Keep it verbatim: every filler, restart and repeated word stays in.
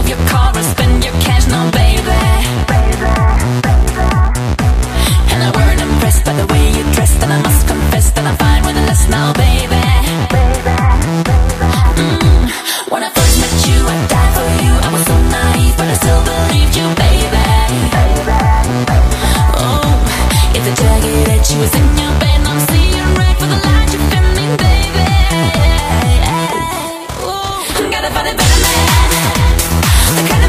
your car or spend your cash, no baby. And I weren't impressed by the way you dressed, and I must confess that I'm fine with less now, baby. Mm. When I first met you, I died for you. I was so naive, but I still believed you, baby. Oh, if the jagged edge was in your bed, I'm seeing right for the light you feel me, baby. Ooh, gotta find a better man, the kind of